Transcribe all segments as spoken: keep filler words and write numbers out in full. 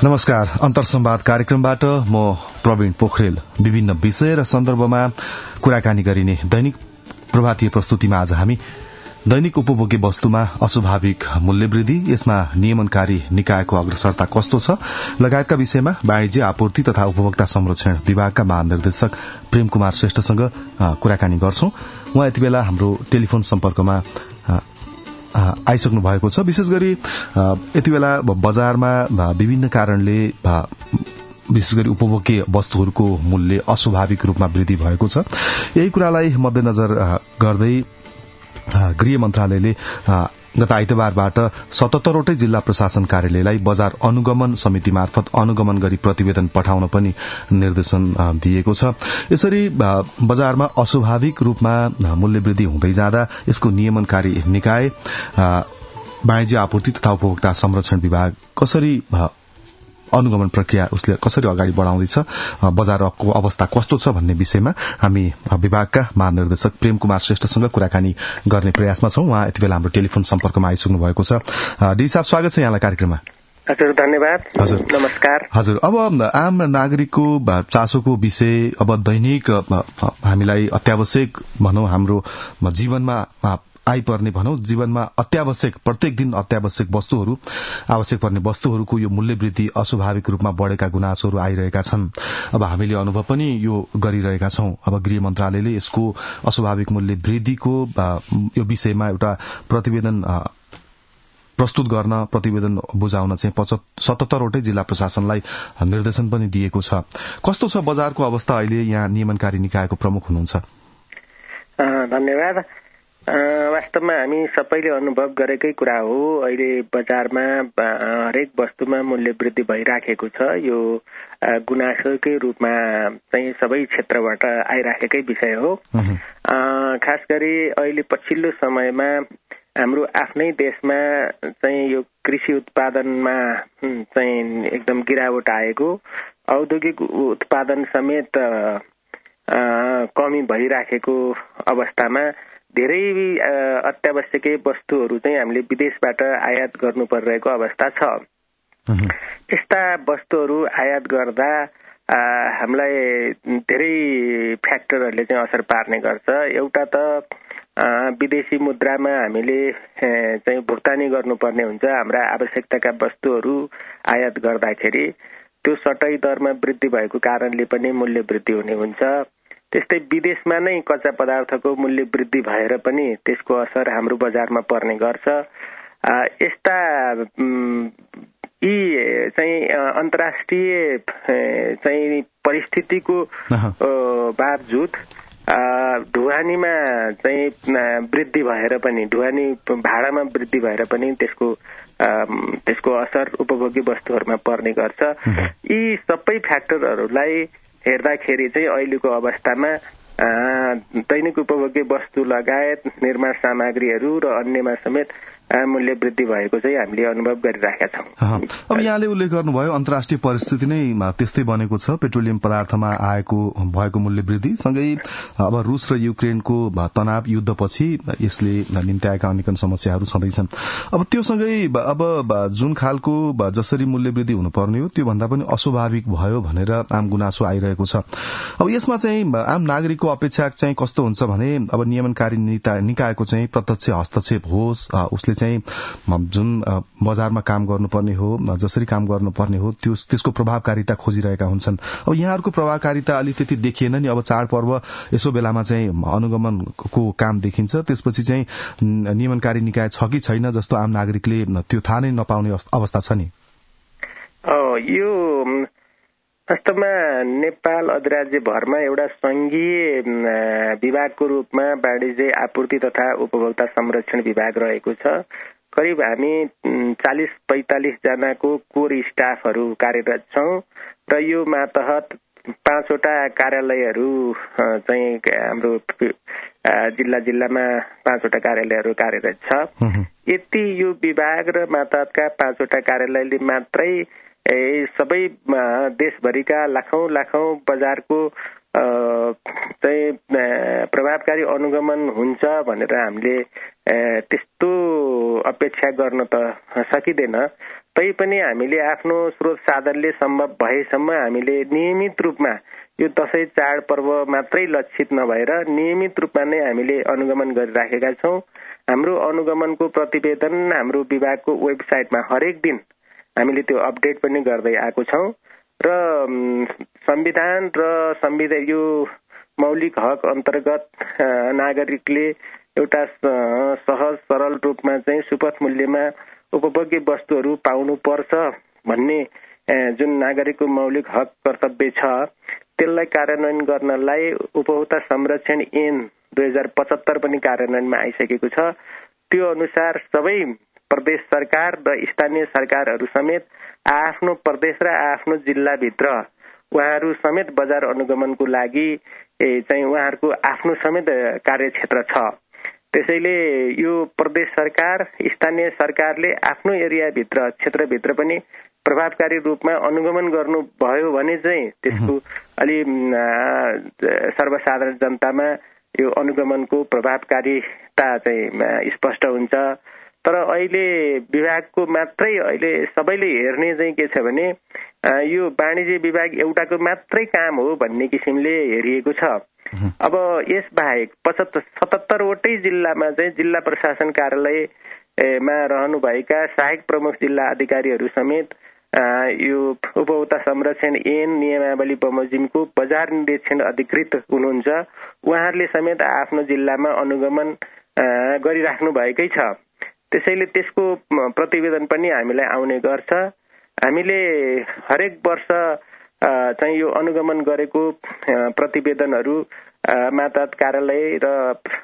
नमस्कार। अन्तरसंवाद कार्यक्रमबाट म प्रवीण पोखरेल विभिन्न विषय र सन्दर्भमा कुराकानी गरिने दैनिक प्रभातीय प्रस्तुतिमा आज हामी दैनिक उपभोग्य वस्तुमा अस्वाभाविक मूल्यवृद्धि, यसमा नियमनकारी निकायको अग्रसरता कस्तो छ लगायतका विषयमा वाणिज्य, आपूर्ति तथा उपभोक्ता संरक्षण विभागका महानिर्देशक प्रेम कुमार श्रेष्ठसँग कुराकानी गर्छौं। उहाँ यति बेला हाम्रो टेलिफोन सम्पर्कमा आइसक्नु भएको छ। विशेष गरी यति बेला बजारमा विभिन्न कारणले विशेष गरी उपभोग्य वस्तुहरूको मूल्य अस्वाभाविक रूपमा वृद्धि भएको छ। यही कुरालाई मध्यनजर गर्दै गृह मन्त्रालयले गत आइतबारबाट सतहत्तरवटै जिल्ला प्रशासन कार्यालयलाई बजार अनुगमन समिति मार्फत अनुगमन गरी प्रतिवेदन पठाउन पनि निर्देशन दिएको छ। यसरी बजारमा अस्वाभाविक रूपमा मूल्यवृद्धि हुँदै जाँदा यसको नियमनकारी निकाय वाणिज्य, आपूर्ति तथा उपभोक्ता संरक्षण विभाग कसरी अनुगमन प्रक्रिया उसले कसरी अगाडि बढ़ाउँदैछ, बजारको अवस्था कस्तो छ भन्ने विषयमा हामी विभागका महानिर्देशक प्रेम कुमार श्रेष्ठसँग कुराकानी गर्ने प्रयासमा छौं। उहाँ यति बेला हाम्रो टेलिफोन सम्पर्कमा आइसक्नु भएको छ। डी साहब, स्वागत छ यहाँलाई कार्यक्रममा। हजुर, धन्यवाद। हजुर, नमस्कार। हजुर, अब आम नागरिकको चासोको विषय, अब दैनिक हामीलाई अत्यावश्यक भनौं, हाम्रो जीवनमा आइपर्ने भनौं, जीवनमा अत्यावश्यक प्रत्येक दिन अत्यावश्यक वस्तुहरू आवश्यक पर्ने वस्तुहरूको यो मूल्यवृद्धि अस्वाभाविक रूपमा बढ़ेका गुनासोहरू आइरहेका छन्। अब हामीले अनुभव पनि यो गरिरहेका छौं। अब गृह मन्त्रालयले यसको अस्वाभाविक मूल्य वृद्धिको यो विषयमा एउटा प्रतिवेदन प्रस्तुत गर्न, प्रतिवेदन बुझाउन चाहिँ सतहत्तरवटै जिल्ला प्रशासनलाई निर्देशन पनि दिएको छ। कस्तो छ बजारको अवस्था अहिले? यहाँ नियमनकारी निकायको प्रमुख हुनुहुन्छ। धन्यवाद। वास्तवमा हामी सबैले अनुभव गरेकै कुरा हो। अहिले बजारमा हरेक वस्तुमा मूल्य वृद्धि भइराखेको छ। यो गुनासोकै रूपमा चाहिँ सबै क्षेत्रबाट आइराखेकै विषय हो। खास गरी अहिले पछिल्लो समयमा हाम्रो आफ्नै देशमा चाहिँ यो कृषि उत्पादनमा चाहिँ एकदम गिरावट आएको, औद्योगिक उत्पादन समेत कमी भइराखेको अवस्थामा धेरै अत्यावश्यकीय वस्तुहरू चाहिँ हामीले विदेशबाट आयात गर्नु परिरहेको अवस्था छ। यस्ता वस्तुहरू आयात गर्दा हामीलाई धेरै फ्याक्टरहरूले चाहिँ असर पार्ने गर्छ। एउटा त विदेशी मुद्रामा हामीले चाहिँ भुक्तानी गर्नुपर्ने हुन्छ। हाम्रा आवश्यकताका वस्तुहरू आयात गर्दाखेरि त्यो सटै दरमा वृद्धि भएको कारणले पनि मूल्य वृद्धि हुने हुन्छ। त्यस्तै विदेशमा नै कच्चा पदार्थको मूल्य वृद्धि भएर पनि त्यसको असर हाम्रो बजारमा पर्ने गर्छ। यस्ता यी चाहिँ अन्तर्राष्ट्रिय चाहिँ परिस्थितिको बावजुद ढुवानीमा चाहिँ वृद्धि भएर पनि, ढुवानी भाडामा वृद्धि भएर पनि त्यसको त्यसको असर उपभोग्य वस्तुहरूमा पर्ने गर्छ। यी सबै फ्याक्टरहरूलाई हेर्दाखेरि चाहिँ अहिलेको अवस्थामा दैनिक उपभोग्य वस्तु लगायत निर्माण सामग्रीहरू र अन्यमा समेत मूल्य वृद्धि भएको चाहिँ हामीले अनुभव गरिरहेका छौं। अब यहाँले उल्लेख गर्नुभयो अन्तर्राष्ट्रिय परिस्थिति नै त्यस्तै बनेको छ। पेट्रोलियम पदार्थमा आएको भएको मूल्य वृद्धि सँगै अब रूस र युक्रेनको तनाव युद्धपछि यसले निम्त्याएका अनेक समस्याहरू छँदैछन्। अब त्यो सँगै अब जुन खालको जसरी मूल्य वृद्धि हुनुपर्ने हो त्यो भन्दा पनि अस्वाभाविक भयो भनेर आम गुनासो आइरहेको छ। अब यसमा चाहिँ आम नागरिकको अपेक्षा चाहिँ कस्तो हुन्छ भने अब नियमनकारी निकायको चाहिँ प्रत्यक्ष हस्तक्षेप होस्, उसले चाहिँ जुन बजारमा काम गर्नुपर्ने हो, जसरी काम गर्नुपर्ने हो त्यो त्यसको प्रभावकारिता खोजिरहेका हुन्छन्। अब यहाँहरूको प्रभावकारिता अलि त्यति देखिएन नि। अब चाडपर्व यसो बेलामा चाहिँ अनुगमनको काम देखिन्छ, त्यसपछि चाहिँ नियमनकारी निकाय छ कि छैन जस्तो आम नागरिकले त्यो थाहा नै नपाउने अवस्था छ नि। यो वास्तवमा नेपाल अधिराज्य भरमा एउटा संघीय विभागको रूपमा वाणिज्य, आपूर्ति तथा उपभोक्ता संरक्षण विभाग रहेको छ। करिब हामी चालीस पैंतालीस जनाको कोर स्टाफहरू कार्यरत छौं र यो मातहत पाँचवटा कार्यालयहरू चाहिँ हाम्रो जिल्ला जिल्लामा पाँचवटा कार्यालयहरू कार्यरत छ। यति यो विभाग र मातहतका पाँचवटा कार्यालयले मात्रै सबै देशभरिका लाखौं लाखौं बजारको चाहिँ प्रभावकारी अनुगमन हुन्छ भनेर हामीले त्यस्तो अपेक्षा गर्न त सकिँदैन। तैपनि हामीले आफ्नो स्रोत साधनले सम्भव भएसम्म हामीले नियमित रूपमा यो दशैं चाडपर्व मात्रै लक्षित नभएर नियमित रूपमा नै हामीले अनुगमन गरिराखेका छौं। हाम्रो अनुगमनको प्रतिवेदन हाम्रो विभागको वेबसाइटमा हरेक दिन हामीले त्यो अपडेट पनि गर्दै आएको छौं र संविधान र संविधान यो मौलिक हक अन्तर्गत नागरिकले एउटा सहज सरल रूपमा चाहिँ सुपथ मूल्यमा उपभोग्य वस्तुहरू पाउनु पर्छ भन्ने जुन नागरिकको मौलिक हक कर्तव्य छ त्यसलाई कार्यान्वयन गर्नलाई उपभोक्ता संरक्षण ऐन दुई हजार पचहत्तर पनि कार्यान्वयनमा आइसकेको छ। त्यो अनुसार सबै प्रदेश सरकार र स्थानीय सरकारहरू समेत आफ्नो प्रदेश र आफ्नो जिल्लाभित्र उहाँहरू समेत बजार अनुगमनको लागि चाहिँ उहाँहरूको आफ्नो समेत कार्यक्षेत्र छ। त्यसैले यो प्रदेश सरकार स्थानीय सरकारले आफ्नो एरियाभित्र क्षेत्रभित्र पनि प्रभावकारी रूपमा अनुगमन गर्नु भयो भने चाहिँ त्यसको अलि सर्वसाधारण जनतामा यो अनुगमनको प्रभावकारिता चाहिँ स्पष्ट हुन्छ। तर अहिले विभागको मात्रै अहिले सबैले हेर्ने चाहिँ के छ भने यो वाणिज्य विभाग एउटाको मात्रै काम हो भन्ने किसिमले हेरिएको छ। अब यस बाहेक पचहत्तर सतहत्तरवटै जिल्लामा चाहिँ जिल्ला प्रशासन कार्यालयमा रहनुभएका सहायक प्रमुख जिल्ला अधिकारीहरू समेत यो उपभोक्ता संरक्षण ऐन नियमावली बमोजिमको बजार निरीक्षण अधिकृत हुनुहुन्छ। उहाँहरूले समेत आफ्नो जिल्लामा अनुगमन गरिराख्नु भएकै छ। त्यसैले त्यसको प्रतिवेदन पनि हामीलाई आउने गर्छ। हामीले हरेक वर्ष चाहिँ यो अनुगमन गरेको प्रतिवेदनहरू मातहत कार्यालय र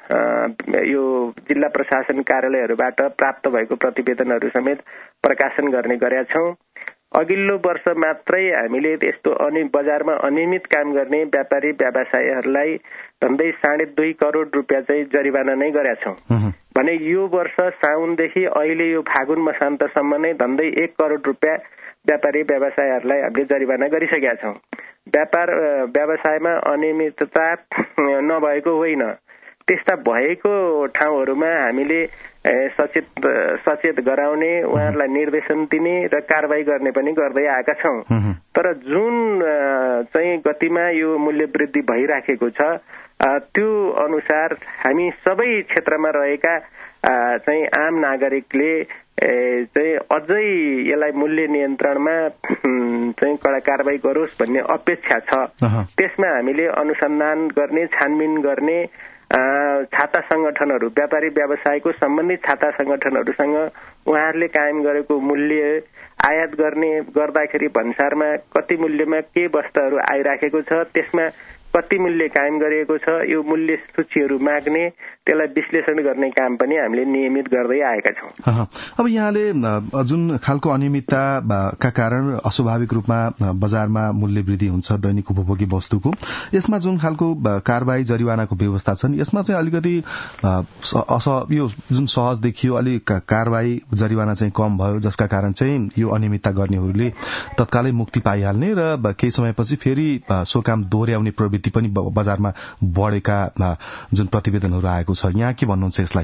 यो जिल्ला प्रशासन कार्यालयहरूबाट प्राप्त भएको प्रतिवेदनहरू समेत प्रकाशन गर्ने गरेका छौं। अघिल्लो वर्ष मात्रै हामीले यस्तो अनि बजारमा अनियमित काम गर्ने व्यापारी व्यवसायीहरूलाई झन्डै साढे दुई करोड रुपियाँ चाहिँ जरिवाना नै गरेका छौं भने यो वर्ष साउनदेखि अहिले यो फागुन मसान्तसम्म नै झन्डै एक करोड रुपियाँ व्यापारी व्यवसायीहरूलाई हामीले जरिवाना गरिसकेका छौं। व्यापार व्यवसायमा अनियमितता नभएको होइन, त्यस्ता भएको ठाउँहरूमा हामीले सचेत सचेत गराउने, उहाँहरूलाई निर्देशन दिने र कारबाही गर्ने पनि गर्दै आएका छौं। तर जुन चाहिँ गतिमा यो मूल्य वृद्धि भइराखेको छ त्यो अनुसार हामी सबै क्षेत्रमा रहेका चाहिँ आम नागरिकले चाहिँ अझै यसलाई मूल्य नियन्त्रणमा चाहिँ कडा कारबाही गरोस् भन्ने अपेक्षा छ। त्यसमा हामीले अनुसन्धान गर्ने, छानबिन गर्ने छाता संगठनहरू, व्यापारी व्यवसायको सम्बन्धित छाता संगठनहरूसँग उहाँहरूले कायम गरेको मूल्य आयात गर्ने गर्दाखेरि भन्सारमा कति मूल्यमा के वस्तुहरू आइराखेको छ, त्यसमा कति मूल्य कायम गरिएको छ, यो मूल्य सूचीहरू माग्ने, त्यसलाई विश्लेषण गर्ने काम पनि हामीले नियमित गर्दै आएका छौं। अब यहाँले जुन खालको अनियमितताका कारण अस्वाभाविक रूपमा बजारमा मूल्य वृद्धि हुन्छ दैनिक उपभोग्य वस्तुको, यसमा जुन खालको कारबाही जरिवानाको व्यवस्था छन् यसमा चाहिँ अलिकति यो जुन सहज देखियो अलिक कारबाही जरिवाना चाहिँ कम भयो, जसका कारण चाहिँ यो अनियमितता गर्नेहरूले तत्कालै मुक्ति पाइहाल्ने र केही समयपछि फेरि सो काम दोहोर्याउने प्रवृत्ति पनि बजारमा बढेका जुन प्रतिवेदनहरू आएको छ, यहाँ के भन्नुहुन्छ यसलाई?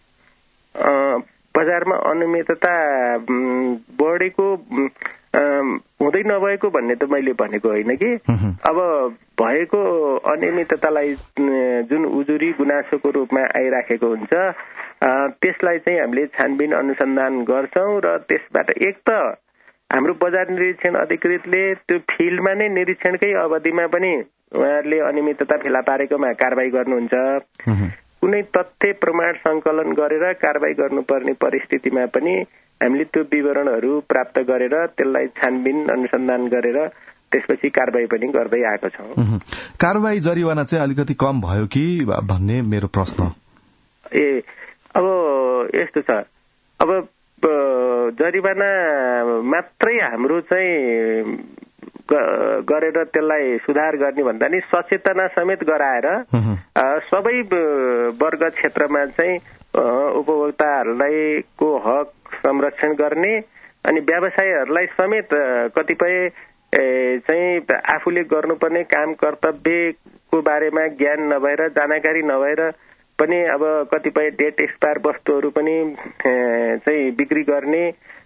बजारमा अनियमितता बढेको हुँदै नभएको भन्ने त मैले भनेको होइन कि, अब भएको अनियमिततालाई जुन उजुरी गुनासोको रूपमा आइराखेको हुन्छ त्यसलाई चाहिँ हामीले छानबिन अनुसन्धान गर्छौं र त्यसबाट एक त हाम्रो बजार निरीक्षण अधिकृतले त्यो फिल्डमा नै निरीक्षणकै अवधिमा पनि उहाँहरूले अनियमितता फेला पारेकोमा कारबाही गर्नुहुन्छ। कुनै तथ्य प्रमाण संकलन गरेर कारबाही गर्नुपर्ने परिस्थितिमा पनि हामीले त्यो विवरणहरू प्राप्त गरेर त्यसलाई छानबिन अनुसन्धान गरेर त्यसपछि कारबाही पनि गर्दै आएको छौं। कारबाही जरिवाना चाहिँ अलिकति कम भयो कि भन्ने मेरो प्रश्न। ए अब यस्तो छ, अब जरिवाना मात्रै हाम्रो चाहिँ गरेर त्यसलाई सुधार गर्ने भन्दा नि सचेतना समेत गराएर सबै वर्ग क्षेत्रमा चाहिँ उपभोक्ताहरूलाई को हक संरक्षण गर्ने अनि व्यवसायीहरूलाई समेत कतिपय चाहिँ आफूले गर्नुपर्ने काम कर्तव्यको बारेमा ज्ञान नभएर, जानकारी नभएर पनि अब कतिपय डेट एक्सपायर वस्तुहरू पनि चाहिँ बिक्री गर्ने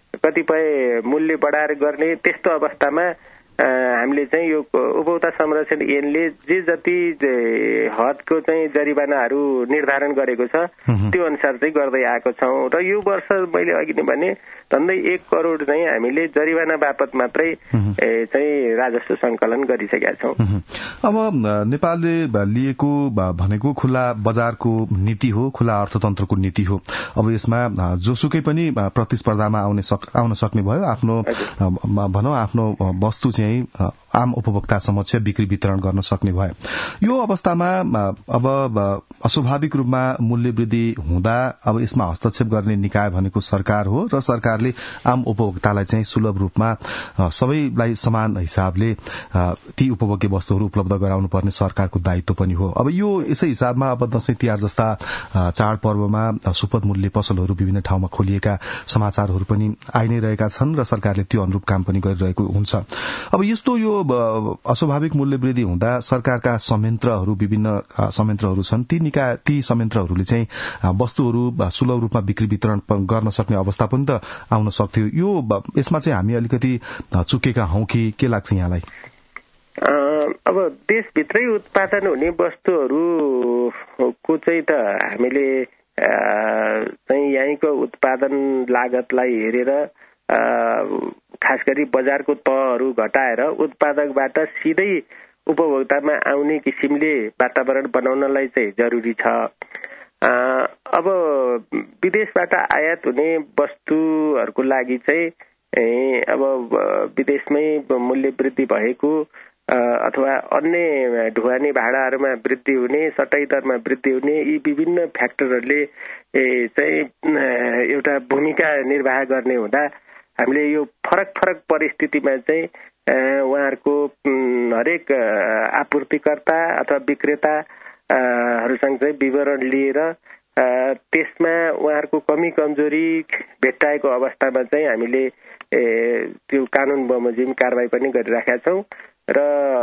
कतिपय मूल्य बढाएर गर्ने त्यस्तो अवस्थामा हामीले चाहिँ यो उपभोक्ता संरक्षण ऐनले जे जति हदको चाहिँ जरिवानाहरू निर्धारण गरेको छ त्यो अनुसार चाहिँ गर्दै आएको छौँ र यो वर्ष मैले अघि नै भने झन्डै एक करोड चाहिँ हामीले जरिवाना बापत मात्रै चाहिँ राजस्व संकलन गरिसकेका छौँ। अब नेपालले लिएको भनेको खुला बजारको नीति हो, खुला अर्थतन्त्रको नीति हो। अब यसमा जोसुकै पनि प्रतिस्पर्धामा आउने आउन सक्ने भयो, आफ्नो भनौँ आफ्नो वस्तु चाहिँ आम उपभोक्ता समक्ष बिक्री वितरण गर्न सक्ने भयो। यो अवस्थामा अब अस्वाभाविक रूपमा मूल्य वृद्धि हुँदा अब यसमा हस्तक्षेप गर्ने निकाय भनेको सरकार हो र सरकारले आम उपभोक्तालाई चाहिँ सुलभ रूपमा सबैलाई समान हिसाबले ती उपभोग्य वस्तुहरू उपलब्ध गराउनु पर्ने सरकारको दायित्व पनि हो। अब यो यसै हिसाबमा अब दशैं तिहार जस्ता चाडपर्वमा सुपथ मूल्य पसलहरू विभिन्न ठाउँमा खोलिएका समाचारहरू पनि आइ नै रहेका छन् र सरकारले त्यो अनुरूप काम पनि गरिरहेको हुन्छ। अब यस्तो यो अस्वाभाविक मूल्य वृद्धि हुँदा सरकारका संयन्त्रहरू विभिन्न संयन्त्रहरू छन्, ती निकाय ती संयन्त्रहरूले चाहिँ वस्तुहरू सुलभ रूपमा बिक्री वितरण गर्न सक्ने अवस्था पनि त आउन सक्थ्यो। यो यसमा चाहिँ हामी अलिकति चुकेका हौं कि के लाग्छ यहाँलाई? अब देशभित्रै उत्पादन हुने वस्तुहरूको चाहिँ त हामीले चाहिँ यहीँको उत्पादन लागतलाई हेरेर खास गरी बजारको तहहरू घटाएर उत्पादकबाट सिधै उपभोक्तामा आउने किसिमले वातावरण बनाउनलाई चाहिँ जरुरी छ। अब विदेशबाट आयात हुने वस्तुहरूको लागि चाहिँ अब विदेशमै मूल्य वृद्धि भएको अथवा अन्य ढुवानी भाडाहरूमा वृद्धि हुने, सटाई दरमा वृद्धि हुने, यी विभिन्न फ्याक्टरहरूले चाहिँ एउटा भूमिका निर्वाह गर्ने हुँदा हामीले यो फरक फरक परिस्थितिमा चाहिँ उहाँहरूको हरेक आपूर्तिकर्ता अथवा विक्रेताहरूसँग चाहिँ विवरण लिएर त्यसमा उहाँहरूको कमी कमजोरी भेट्टाएको अवस्थामा चाहिँ हामीले त्यो कानून बमोजिम कारबाही पनि गरिराखेका छौँ र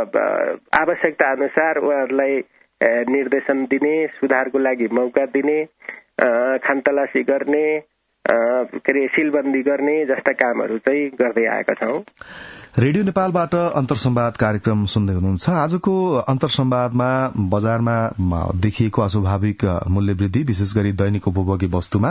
आवश्यकता अनुसार उहाँहरूलाई निर्देशन दिने, सुधारको लागि मौका दिने, खानतलासी गर्ने, के अरे सिलबन्दी गर्ने जस्ता कामहरू चाहिँ गर्दै आएका छौँ। रेडियो नेपालबाट अन्तर्संवाद कार्यक्रम सुन्दै हुनुहुन्छ। आजको अन्तर्संवादमा बजारमा देखिएको अस्वाभाविक मूल्य वृद्धि विशेष गरी दैनिक उपभोग्य वस्तुमा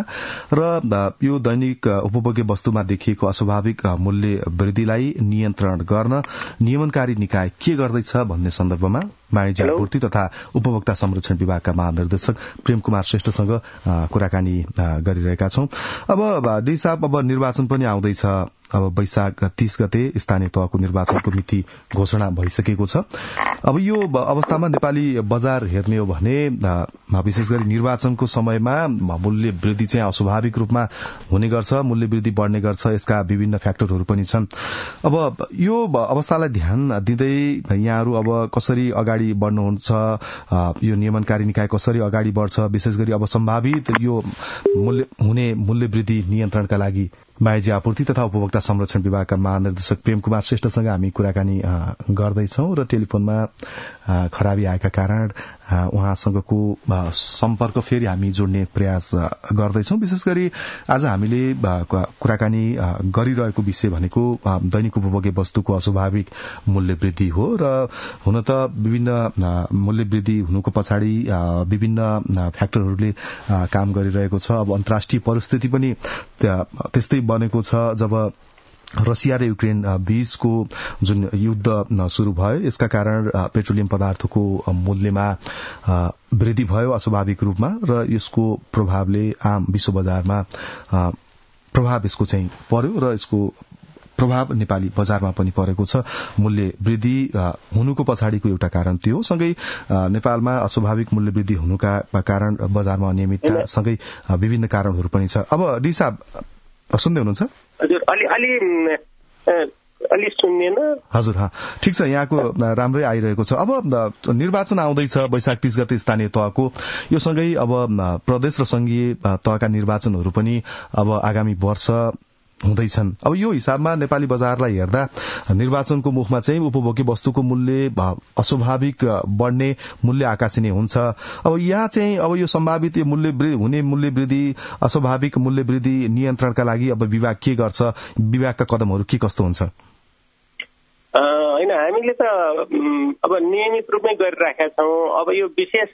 र यो दैनिक उपभोग्य वस्तुमा देखिएको अस्वाभाविक मूल्य वृद्धिलाई नियन्त्रण गर्न नियमनकारी निकाय के गर्दैछ भन्ने सन्दर्भमा वाणिज्य आपूर्ति तथा उपभोक्ता संरक्षण विभागका महानिर्देशक प्रेम कुमार श्रेष्ठसँग कुराकानी गरिरहेका छौं। अब डी साहब, अब निर्वाचन पनि आउँदैछ। अब वैशाख तीस गते स्थानीय तहको निर्वाचनको मिति घोषणा भइसकेको छ। अब यो अवस्थामा नेपाली बजार हेर्ने हो भने विशेष गरी निर्वाचनको समयमा मूल्य वृद्धि चाहिँ अस्वाभाविक रूपमा हुने गर्छ, मूल्य वृद्धि बढ्ने गर्छ। यसका विभिन्न फ्याक्टरहरू पनि छन्। अब यो अवस्थालाई ध्यान दिँदै यहाँहरू अब कसरी अगाडि बढ्नुहुन्छ, यो नियमनकारी निकाय कसरी अगाडि बढ्छ, विशेष गरी अब सम्भावित यो मूल्य हुने मूल्य वृद्धि नियन्त्रणका लागि वाणिज्य आपूर्ति तथा उपभोक्ता संरक्षण विभागका महानिर्देशक प्रेम कुमार श्रेष्ठसँग हामी कुराकानी गर्दैछौं र टेलिफोनमा खराबी आएका कारण उहाँसँगको सम्पर्क फेरि हामी जोड्ने प्रयास गर्दैछौं। विशेष गरी आज हामीले कुराकानी गरिरहेको विषय भनेको दैनिक उपभोग्य वस्तुको अस्वाभाविक मूल्य वृद्धि हो र हुन त विभिन्न मूल्य वृद्धि हुनुको पछाडि विभिन्न फ्याक्टरहरूले काम गरिरहेको छ। अब अन्तर्राष्ट्रिय परिस्थिति पनि त्यस्तै बनेको छ। जब रसिया र युक्रेन बीचको जुन युद्ध शुरू भयो, यसका कारण पेट्रोलियम पदार्थको मूल्यमा वृद्धि भयो अस्वाभाविक रूपमा र यसको प्रभावले आम विश्व बजारमा प्रभाव यसको चाहिँ पर्यो र यसको प्रभाव नेपाली बजारमा पनि परेको छ। मूल्य वृद्धि हुनुको पछाडिको एउटा कारण त्यो हो। सँगै नेपालमा अस्वाभाविक मूल्य वृद्धि हुनुका कारण बजारमा अनियमितता सँगै विभिन्न कारणहरू पनि छ। अब डी साहब सुन्दै हुनुहुन्छ? हजुर, अलि अलि अलि सुन्दैन। हजुर, हाँ, ठिक छ, यहाँको राम्रै आइरहेको छ। अब निर्वाचन आउँदैछ वैशाख तीस गते स्थानीय तहको, यो सँगै अब प्रदेश र संघीय तहका निर्वाचनहरू पनि अब आगामी वर्ष हुँदैछन्। अब यो हिसाबमा नेपाली बजारलाई हेर्दा निर्वाचनको मुखमा चाहिँ उपभोग्य वस्तुको मूल्य अस्वाभाविक बढ्ने, मूल्य आकाशिने हुन्छ। अब यहाँ चाहिँ अब यो सम्भावित मूल्य हुने मूल्य वृद्धि, अस्वाभाविक मूल्य वृद्धि नियन्त्रणका लागि अब विभाग के गर्छ, विभागका कदमहरू के कस्तो हुन्छ? होइन, हामीले त अब नियमित रूपमै गरिराखेका छौँ। अब यो विशेष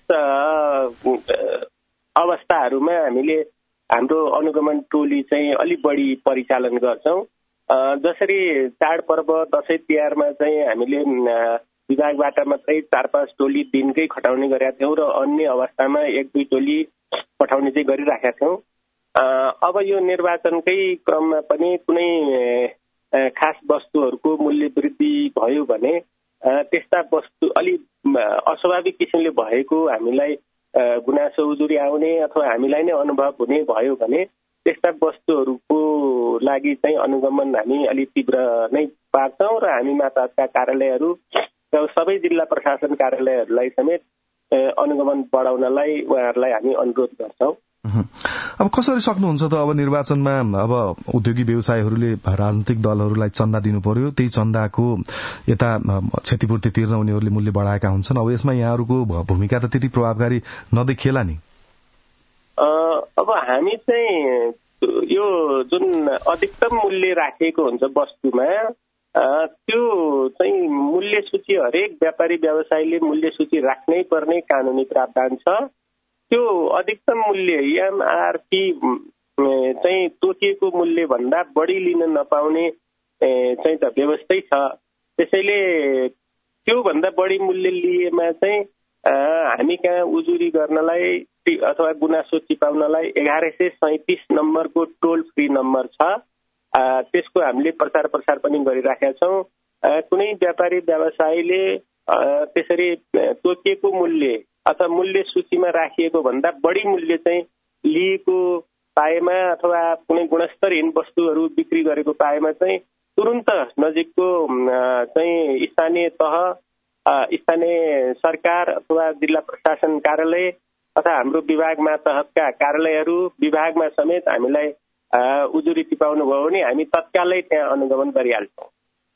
अवस्थाहरूमा हामीले हाम्रो अनुगमन टोली चाहिँ अलिक बढी परिचालन गर्छौँ। जसरी चाडपर्व दसैँ तिहारमा चाहिँ हामीले विभागबाट मात्रै चार पाँच टोली दिनकै खटाउने गरेका थियौँ र अन्य अवस्थामा एक दुई टोली पठाउने चाहिँ गरिराखेका थियौँ। अब यो निर्वाचनकै क्रममा पनि कुनै खास वस्तुहरूको मूल्य वृद्धि भयो भने त्यस्ता वस्तु अलि अस्वाभाविक किसिमले भएको हामीलाई गुनासो उजुरी आउने अथवा हामीलाई नै अनुभव हुने भयो भने त्यस्ता वस्तुहरूको लागि चाहिँ अनुगमन हामी अलिक तीव्र नै पार्छौँ र हामी मातहतका कार्यालयहरू र सबै जिल्ला प्रशासन कार्यालयहरूलाई समेत अनुगमन बढाउनलाई उहाँहरूलाई हामी अनुरोध गर्छौँ। अब कसरी सक्नुहुन्छ त? अब निर्वाचनमा अब उद्योगी व्यवसायीहरूले राजनीतिक दलहरूलाई चन्दा दिनु पर्यो, त्यही चन्दाको यता क्षतिपूर्ति तिर्न उनीहरूले मूल्य बढाएका हुन्छन्। अब यसमा यहाँहरूको भूमिका त त्यति प्रभावकारी नदेखिएला नि? अब हामी चाहिँ यो जुन अधिकतम मूल्य राखिएको हुन्छ वस्तुमा, त्यो चाहिँ मूल्य सूची हरेक व्यापारी व्यवसायीले मूल्य सूची राख्नै पर्ने कानूनी प्रावधान छ। त्यो अधिकतम मूल्य एमआरपी चाहिँ तोकिएको मूल्य भन्दा बढी लिन नपाउने चाहिँ त व्यवस्थै छ। त्यसैले त्यो भन्दा बढी मूल्य लिएमा चाहिँ हामी कहाँ उजुरी गर्नलाई अथवा गुनासो चिपाउनलाई एघार सय सैतिस नम्बरको टोल फ्री नम्बर छ। त्यसको हामीले प्रचार प्रसार पनि गरिराखेका छौँ। कुनै व्यापारी व्यवसायीले त्यसरी तोकिएको मूल्य अथवा मूल्य सूचीमा राखिएको भन्दा बढी मूल्य चाहिँ लिएको पाएमा अथवा कुनै गुणस्तरहीन वस्तुहरू बिक्री गरेको पाएमा चाहिँ तुरुन्त नजिकको चाहिँ स्थानीय तह, स्थानीय सरकार अथवा जिल्ला प्रशासन कार्यालय अथवा हाम्रो विभागमा तहका कार्यालयहरू विभागमा समेत हामीलाई उजुरी टिपाउनु भयो भने हामी तत्कालै त्यहाँ अनुगमन गरिहाल्छौँ।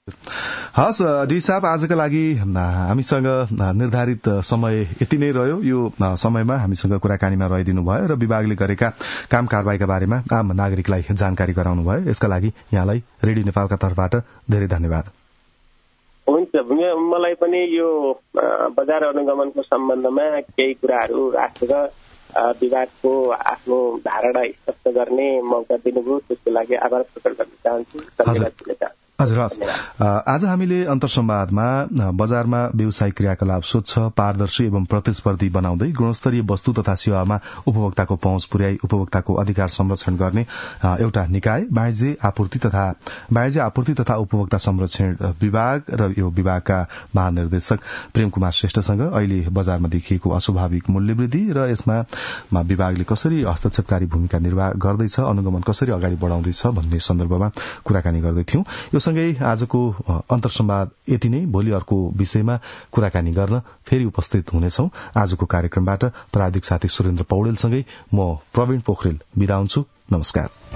हस् डी साहब, आजका लागि हामीसँग निर्धारित समय यति नै रह्यो। यो समयमा हामीसँग कुराकानीमा रहिदिनु भयो र विभागले गरेका काम कारबाहीका बारेमा आम नागरिकलाई जानकारी गराउनु भयो। यसका लागि यहाँलाई रेडियो नेपालका तर्फबाट धेरै धन्यवाद। हुन्छ, मलाई पनि यो बजार अनुगमनको सम्बन्धमा केही कुराहरू राखेर विभागको आफ्नो धारणा स्पष्ट गर्ने मौका दिनुभयो, त्यसको लागि आभार प्रकट गर्न चाहन्छु। धन्यवाद। हजुर, आज हामीले अन्तर्संवादमा बजारमा व्यवसायिक क्रियाकलाप स्वच्छ, पारदर्शी एवं प्रतिस्पर्धी बनाउँदै गुणस्तरीय वस्तु तथा सेवामा उपभोक्ताको पहुँच पुर्याई उपभोक्ताको अधिकार संरक्षण गर्ने एउटा निकाय वाणिज्य आपूर्ति तथा वाणिज्य आपूर्ति तथा उपभोक्ता संरक्षण विभाग र यो विभागका महानिर्देशक प्रेम कुमार श्रेष्ठसँग अहिले बजारमा देखिएको अस्वाभाविक मूल्य वृद्धि र यसमा विभागले कसरी हस्तक्षेपकारी भूमिका निर्वाह गर्दैछ, अनुगमन कसरी अगाडि बढ़ाउँदैछ भन्ने सन्दर्भमा कुराकानी गर्दैथ्यौं। यो सँगै आजको अन्तर्संवाद यति नै। भोलि अर्को विषयमा कुराकानी गर्न फेरि उपस्थित हुनेछौं। आजको कार्यक्रमबाट प्राविधिक साथी सुरेन्द्र पौडेलसँगै म प्रवीण पोखरेल बिदा हुन्छु। नमस्कार।